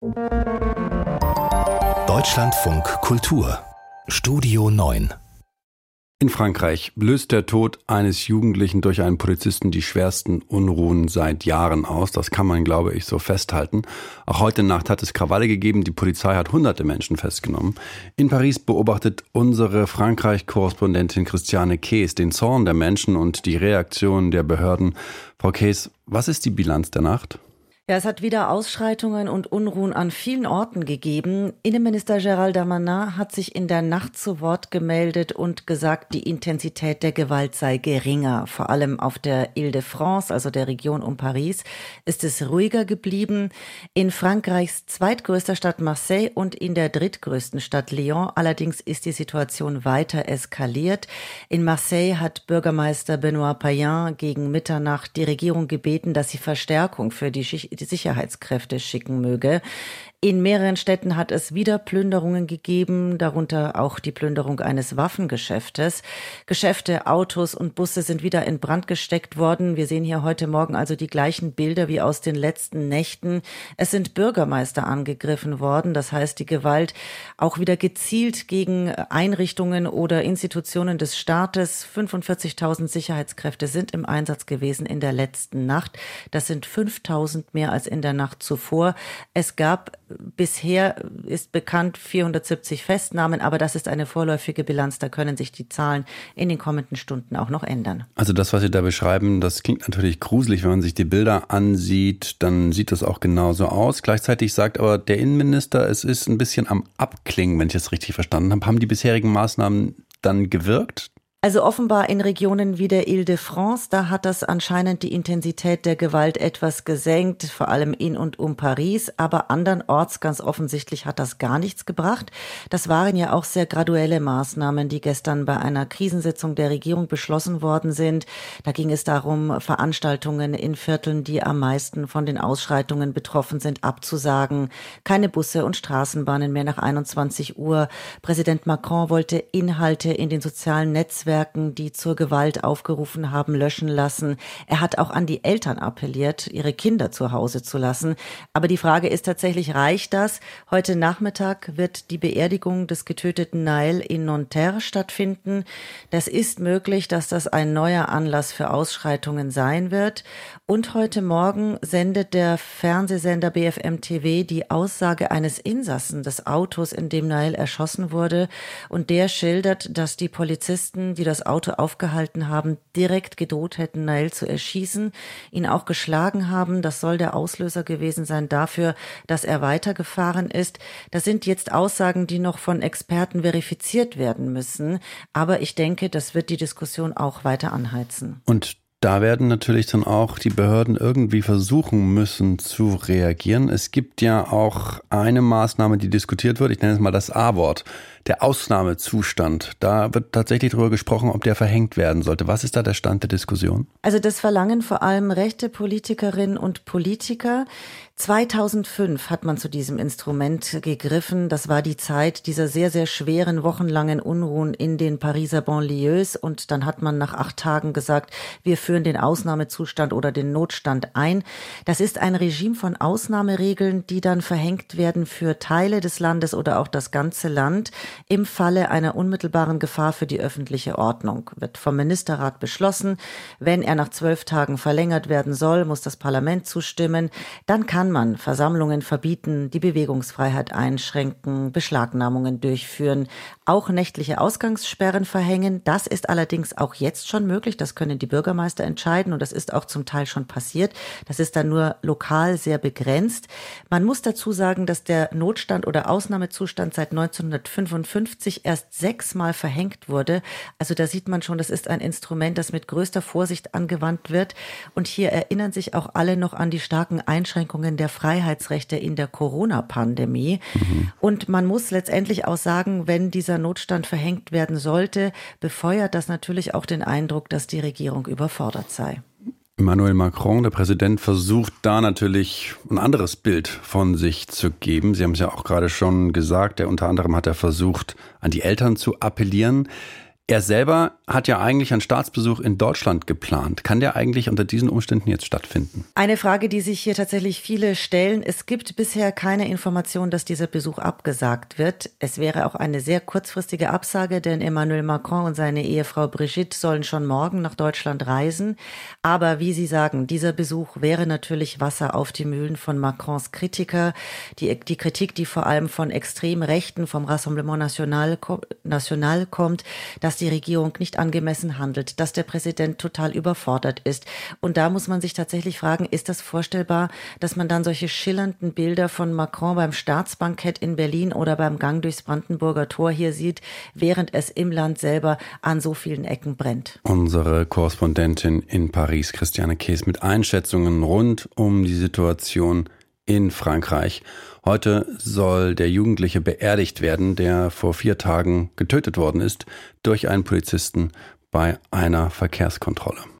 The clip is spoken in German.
Deutschlandfunk Kultur Studio 9. In Frankreich löst der Tod eines Jugendlichen durch einen Polizisten die schwersten Unruhen seit Jahren aus. Das kann man, glaube ich, so festhalten. Auch heute Nacht hat es Krawalle gegeben. Die Polizei hat hunderte Menschen festgenommen. In Paris beobachtet unsere Frankreich-Korrespondentin Christiane Kees den Zorn der Menschen und die Reaktion der Behörden. Frau Kees, was ist die Bilanz der Nacht? Ja, es hat wieder Ausschreitungen und Unruhen an vielen Orten gegeben. Innenminister Gérald Darmanin hat sich in der Nacht zu Wort gemeldet und gesagt, die Intensität der Gewalt sei geringer. Vor allem auf der Île-de-France, also der Region um Paris, ist es ruhiger geblieben. In Frankreichs zweitgrößter Stadt Marseille und in der drittgrößten Stadt Lyon allerdings ist die Situation weiter eskaliert. In Marseille hat Bürgermeister Benoît Payen gegen Mitternacht die Regierung gebeten, dass sie Verstärkung für die Sicherheitskräfte schicken möge. In mehreren Städten hat es wieder Plünderungen gegeben, darunter auch die Plünderung eines Waffengeschäftes. Geschäfte, Autos und Busse sind wieder in Brand gesteckt worden. Wir sehen hier heute Morgen also die gleichen Bilder wie aus den letzten Nächten. Es sind Bürgermeister angegriffen worden, das heißt die Gewalt auch wieder gezielt gegen Einrichtungen oder Institutionen des Staates. 45.000 Sicherheitskräfte sind im Einsatz gewesen in der letzten Nacht. Das sind 5.000 mehr als in der Nacht zuvor. Es gab bisher, ist bekannt, 470 Festnahmen, aber das ist eine vorläufige Bilanz. Da können sich die Zahlen in den kommenden Stunden auch noch ändern. Also das, was Sie da beschreiben, das klingt natürlich gruselig. Wenn man sich die Bilder ansieht, dann sieht das auch genauso aus. Gleichzeitig sagt aber der Innenminister, es ist ein bisschen am Abklingen, wenn ich es richtig verstanden habe. Haben die bisherigen Maßnahmen dann gewirkt? Also offenbar in Regionen wie der Île-de-France, da hat das anscheinend die Intensität der Gewalt etwas gesenkt, vor allem in und um Paris, aber andernorts ganz offensichtlich hat das gar nichts gebracht. Das waren ja auch sehr graduelle Maßnahmen, die gestern bei einer Krisensitzung der Regierung beschlossen worden sind. Da ging es darum, Veranstaltungen in Vierteln, die am meisten von den Ausschreitungen betroffen sind, abzusagen. Keine Busse und Straßenbahnen mehr nach 21 Uhr. Präsident Macron wollte Inhalte in den sozialen Netzwerken, die zur Gewalt aufgerufen haben, löschen lassen. Er hat auch an die Eltern appelliert, ihre Kinder zu Hause zu lassen. Aber die Frage ist tatsächlich, reicht das? Heute Nachmittag wird die Beerdigung des getöteten Naël in Nanterre stattfinden. Das ist möglich, dass das ein neuer Anlass für Ausschreitungen sein wird. Und heute Morgen sendet der Fernsehsender BFM TV die Aussage eines Insassen des Autos, in dem Naël erschossen wurde. Und der schildert, dass die Polizisten, die das Auto aufgehalten haben, direkt gedroht hätten, Naël zu erschießen, ihn auch geschlagen haben. Das soll der Auslöser gewesen sein dafür, dass er weitergefahren ist. Das sind jetzt Aussagen, die noch von Experten verifiziert werden müssen. Aber ich denke, das wird die Diskussion auch weiter anheizen. Und da werden natürlich dann auch die Behörden irgendwie versuchen müssen zu reagieren. Es gibt ja auch eine Maßnahme, die diskutiert wird. Ich nenne es mal das A-Wort. Der Ausnahmezustand. Da wird tatsächlich darüber gesprochen, ob der verhängt werden sollte. Was ist da der Stand der Diskussion? Also das verlangen vor allem rechte Politikerinnen und Politiker. 2005 hat man zu diesem Instrument gegriffen. Das war die Zeit dieser sehr, sehr schweren, wochenlangen Unruhen in den Pariser Banlieues. Und dann hat man nach 8 Tagen gesagt, wir führen den Ausnahmezustand oder den Notstand ein. Das ist ein Regime von Ausnahmeregeln, die dann verhängt werden für Teile des Landes oder auch das ganze Land. Im Falle einer unmittelbaren Gefahr für die öffentliche Ordnung wird vom Ministerrat beschlossen. Wenn er nach 12 Tagen verlängert werden soll, muss das Parlament zustimmen. Dann kann man Versammlungen verbieten, die Bewegungsfreiheit einschränken, Beschlagnahmungen durchführen, auch nächtliche Ausgangssperren verhängen. Das ist allerdings auch jetzt schon möglich. Das können die Bürgermeister entscheiden und das ist auch zum Teil schon passiert. Das ist dann nur lokal sehr begrenzt. Man muss dazu sagen, dass der Notstand oder Ausnahmezustand seit 1955 erst 6-mal verhängt wurde. Also da sieht man schon, das ist ein Instrument, das mit größter Vorsicht angewandt wird. Und hier erinnern sich auch alle noch an die starken Einschränkungen der Freiheitsrechte in der Corona-Pandemie. Und man muss letztendlich auch sagen, wenn dieser Notstand verhängt werden sollte, befeuert das natürlich auch den Eindruck, dass die Regierung überfordert sei. Emmanuel Macron, der Präsident, versucht da natürlich ein anderes Bild von sich zu geben. Sie haben es ja auch gerade schon gesagt, unter anderem hat er versucht, an die Eltern zu appellieren. Er selber hat ja eigentlich einen Staatsbesuch in Deutschland geplant. Kann der eigentlich unter diesen Umständen jetzt stattfinden? Eine Frage, die sich hier tatsächlich viele stellen. Es gibt bisher keine Information, dass dieser Besuch abgesagt wird. Es wäre auch eine sehr kurzfristige Absage, denn Emmanuel Macron und seine Ehefrau Brigitte sollen schon morgen nach Deutschland reisen. Aber wie Sie sagen, dieser Besuch wäre natürlich Wasser auf die Mühlen von Macrons Kritiker. Die Kritik, die vor allem von extrem Rechten, vom Rassemblement National kommt, dass die Regierung nicht angemessen handelt, dass der Präsident total überfordert ist. Und da muss man sich tatsächlich fragen, ist das vorstellbar, dass man dann solche schillernden Bilder von Macron beim Staatsbankett in Berlin oder beim Gang durchs Brandenburger Tor hier sieht, während es im Land selber an so vielen Ecken brennt? Unsere Korrespondentin in Paris, Christiane Kees, mit Einschätzungen rund um die Situation in Frankreich. Heute soll der Jugendliche beerdigt werden, der vor 4 Tagen getötet worden ist durch einen Polizisten bei einer Verkehrskontrolle.